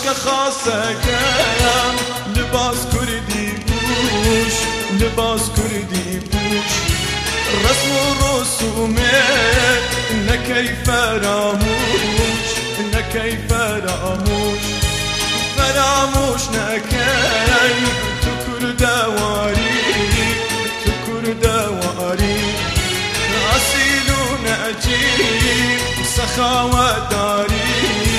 خاصەکەم لباس کوردی پوش لباس کوردی پوش ڕسم و ڕسومێت نەکەی فەراموش نەکەی فەراموش فراموش نەکەی تو کوردەواری تو کوردەواری ئەسیل و نەجیب سەخاوەتداری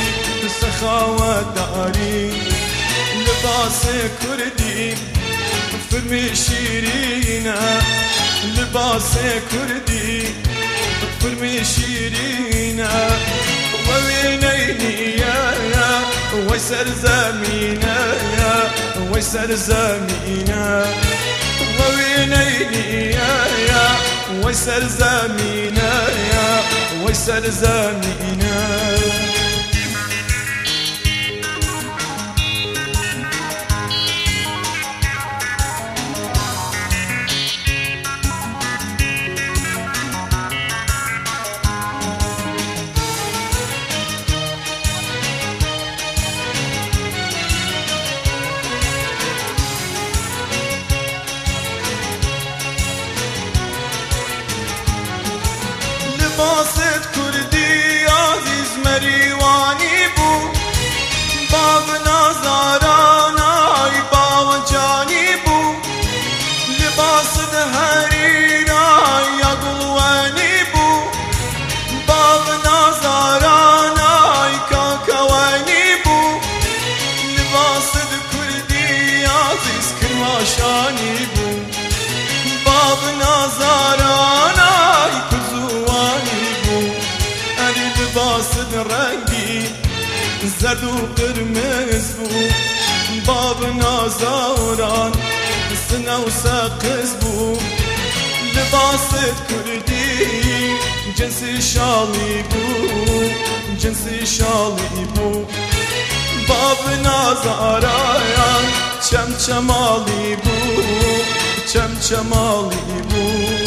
سەخاوەتداری لباس کوردی فرمی شیرینە لباس کوردی فرمی شیرینە وەوێنەی نییە وەی سەرزەمینە وەی سەرزەمینە وەوێنەی نییە وەی سەرزەمینە وەی سەرزەمینە لباست کوردی عزیز مریوانی بو باب نازارانای باوجانی بو لباست هریرای یگلوانی بو باب نازارانای کاکوانی بو لباست کوردی عزیز کرماشانی بو باب نازارانای لباسد رنگی زرد و قرمز بو باب نازاران سنه و سقز بو لباسد کردی جنسی شالی بو جنسی شالی بو باب نازاران چمچمالی بو چمچمالی بو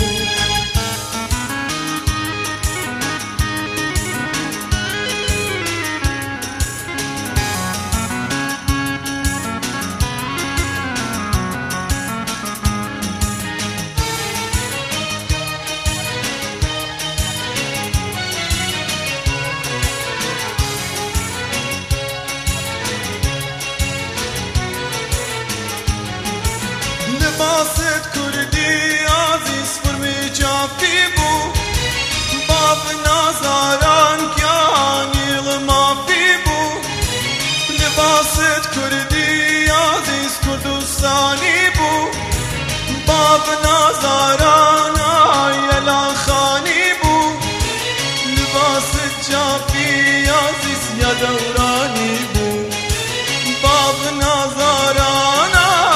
لباست کوردی عزیز فرمی جافی بو باب نازاران کیانیل مافی بو لباست کوردی عزیز کردستانی بو باب نازاران آیلا خانی بو لباست جافی عزیز یادورانی بو باب نازاران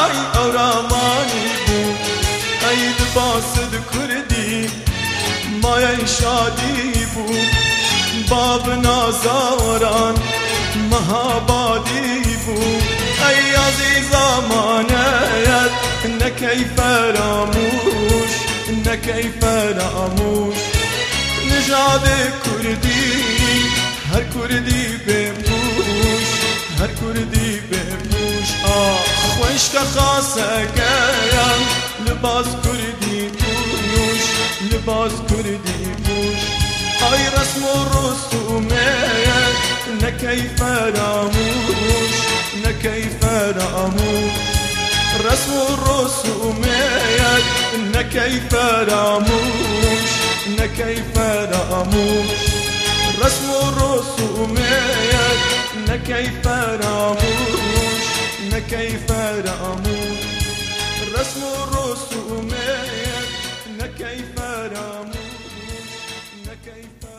لباسد کردی مایه شادی بو باب نازاران مهابادی بو ای عزیز امانت نکی فراموش نکی فراموش نژاد کردی هر کردی بپوش هر کردی بپوش خوش که خاصەکەم لباس کوردی پوش لباس کوردی پوش ئای ڕسم و ڕسومێت نەکەی فەراموش نەکەی فەراموش ڕسم و ڕسومێت نەکەی فەراموش نەکەی فەراموش ڕسم و ڕسومێت نەکەی فەراموش نەکەی فەراموش رسم و رسومێت نەکەی فەراموش نەکەی